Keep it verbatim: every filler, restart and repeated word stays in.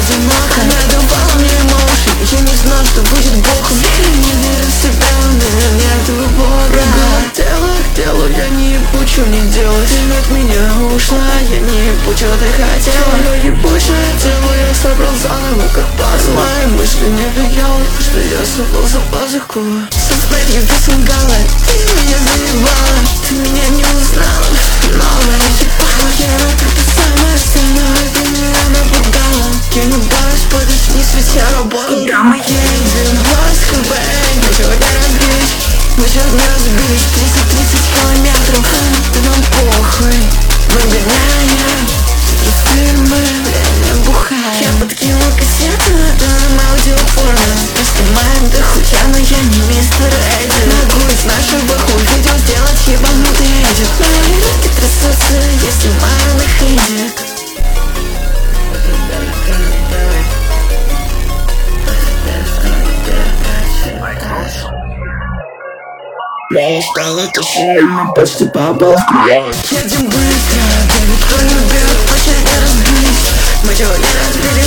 одиноко. Надавала мне эмоушен, я не знал, что будет боком. Не верю в себя, у меня нету Бога. Хотела к делу, я не ебу, что мне делать. Ты от меня ушла, я не ебу, что ты хотела. Твое ебучее тело я собрал заново, как пазл. Мои мысли не влияла, что я собрал за пазуху. Создать я досунгала, ты меня заебала. Ты меня не узнала, новая типа. Я как ты самая самая, ты меня напугала. Я не боюсь, подожди, светя работу. Куда мы едем? Москва, Бэй, мы сегодня разбились. Мы сегодня разбились, тридцать-тридцать километров. Да нам похуй, мы гоняем фильмы, время бухаем. Я подкинула кассету, это нам аудиоформа. Поснимаем до хуя, но я не мистер Эдди. Могу из нашего хуй видео сделать ебанутый эдит. Мои руки трясутся, я снимаю на хедик. Я стала тушейным, почти попал в кровать. Едем быстро, да никто не убьет, очередь разбились. Мы сегодня разбились.